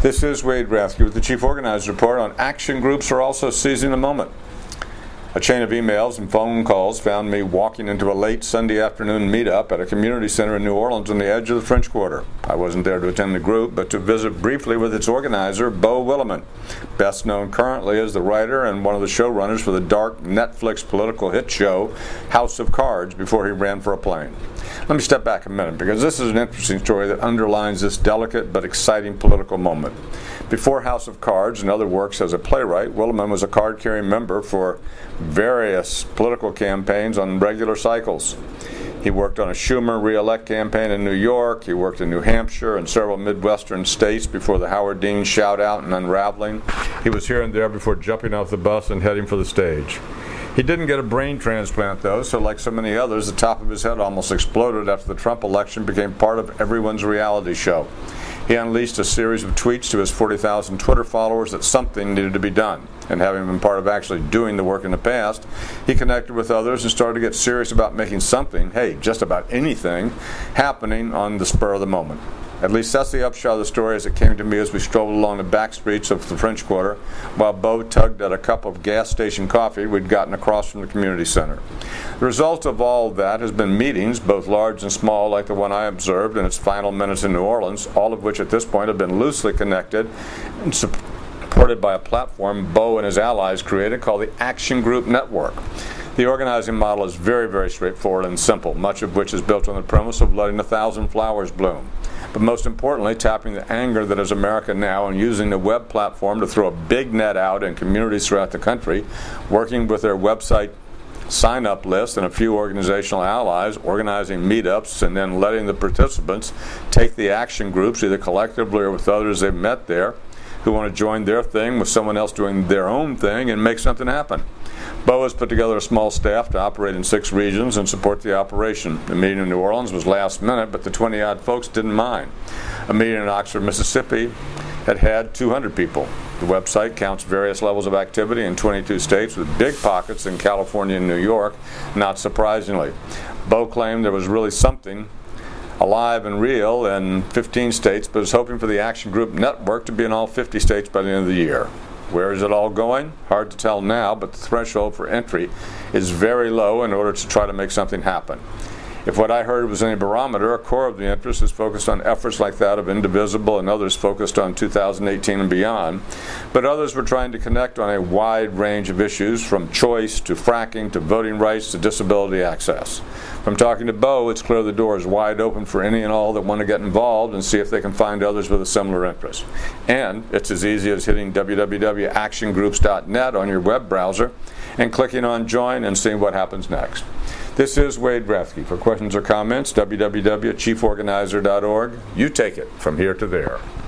This is Wade Rathke with the Chief Organizer Report on action groups are also seizing the moment. A chain of emails and phone calls found me walking into a late Sunday afternoon meetup at a community center in New Orleans on the edge of the French Quarter. I wasn't there to attend the group, but to visit briefly with its organizer, Beau Willimon, best known currently as the writer and one of the showrunners for the dark Netflix political hit show House of Cards before he ran for a plane. Let me step back a minute because this is an interesting story that underlines this delicate but exciting political moment. Before House of Cards and other works as a playwright, Willimon was a card-carrying member for various political campaigns on regular cycles. He worked on a Schumer re-elect campaign in New York. He worked in New Hampshire and several Midwestern states before the Howard Dean shout-out and unraveling. He was here and there before jumping off the bus and heading for the stage. He didn't get a brain transplant, though, so like so many others, the top of his head almost exploded after the Trump election became part of everyone's reality show. He unleashed a series of tweets to his 40,000 Twitter followers that something needed to be done. And having been part of actually doing the work in the past, he connected with others and started to get serious about making something, hey, just about anything, happening on the spur of the moment. At least that's the upshot of the story as it came to me as we strolled along the back streets of the French Quarter while Beau tugged at a cup of gas station coffee we'd gotten across from the community center. The result of all that has been meetings, both large and small, like the one I observed in its final minutes in New Orleans, all of which at this point have been loosely connected and supported by a platform Beau and his allies created called the Action Group Network. The organizing model is very, very straightforward and simple, much of which is built on the premise of letting 1,000 flowers bloom. But most importantly, tapping the anger that is America now and using the web platform to throw a big net out in communities throughout the country, working with their website sign-up list and a few organizational allies, organizing meetups, and then letting the participants take the action groups, either collectively or with others they've met there, who want to join their thing with someone else doing their own thing and make something happen. Beau has put together a small staff to operate in 6 regions and support the operation. The meeting in New Orleans was last minute, but the 20-odd folks didn't mind. A meeting in Oxford, Mississippi had 200 people. The website counts various levels of activity in 22 states with big pockets in California and New York, not surprisingly. Beau claimed there was really something alive and real in 15 states, but is hoping for the Action Group Network to be in all 50 states by the end of the year. Where is it all going? Hard to tell now, but the threshold for entry is very low in order to try to make something happen. If what I heard was any barometer, a core of the interest is focused on efforts like that of Indivisible and others focused on 2018 and beyond. But others were trying to connect on a wide range of issues, from choice to fracking to voting rights to disability access. From talking to Beau, it's clear the door is wide open for any and all that want to get involved and see if they can find others with a similar interest. And it's as easy as hitting www.actiongroups.net on your web browser and clicking on Join and seeing what happens next. This is Wade Rathke. For questions or comments, www.chieforganizer.org. You take it from here to there.